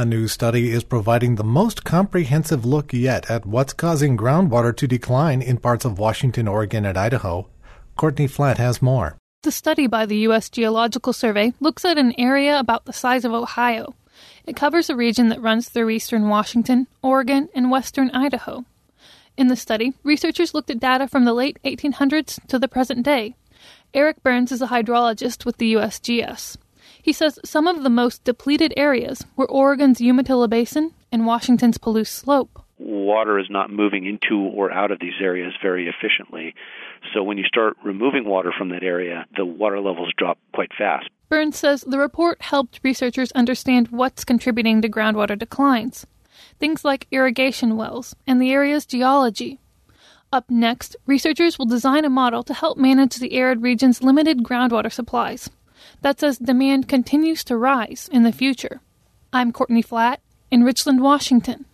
A new study is providing the most comprehensive look yet at what's causing groundwater to decline in parts of Washington, Oregon, and Idaho. Courtney Flatt has more. The study by the U.S. Geological Survey looks at an area about the size of Ohio. It covers a region that runs through eastern Washington, Oregon, and western Idaho. In the study, researchers looked at data from the late 1800s to the present day. Eric Burns is a hydrologist with the USGS. He says some of the most depleted areas were Oregon's Umatilla Basin and Washington's Palouse Slope. Water is not moving into or out of these areas very efficiently. So when you start removing water from that area, the water levels drop quite fast. Burns says the report helped researchers understand what's contributing to groundwater declines. Things like irrigation wells and the area's geology. Up next, researchers will design a model to help manage the arid region's limited groundwater supplies. That's as demand continues to rise in the future. I'm Courtney Flatt in Richland, Washington.